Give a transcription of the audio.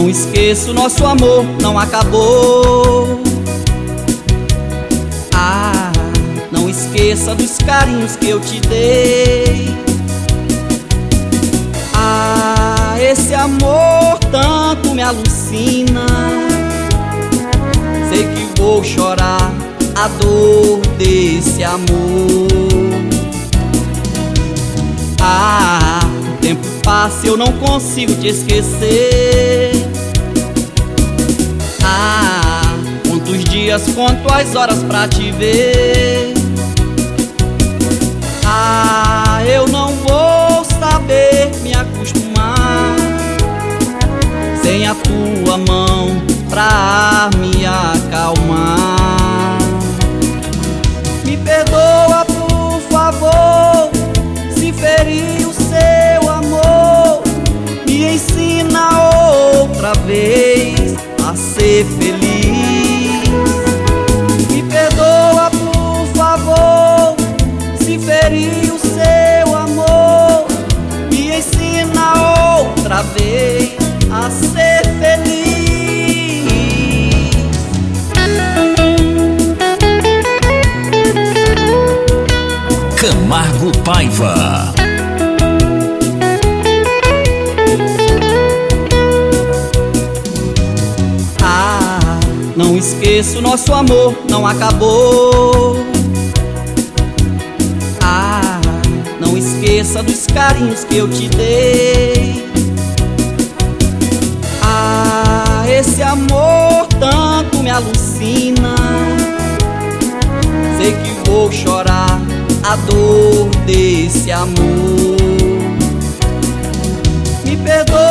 Não esqueço, nosso amor não acabou. Ah, não esqueça dos carinhos que eu te dei. Ah, esse amor tanto me alucina. Sei que vou chorar a dor desse amor. Ah, o tempo passa e eu não consigo te esquecer. Ah, quantos dias, quantas horas pra te ver. Ah, eu não vou saber me acostumar sem a tua mão pra me acalmar. Me perdoa, por favor, se feri o seu amor. Me ensina outra vez a ser feliz. Me perdoa, por favor, se feri o seu amor. Me ensina outra vez a ser feliz. Camargo Paiva. Ah, não esqueço, nosso amor não acabou. Ah, não esqueça dos carinhos que eu te dei. Ah, esse amor tanto me alucina. Sei que vou chorar a dor desse amor. Me perdoa,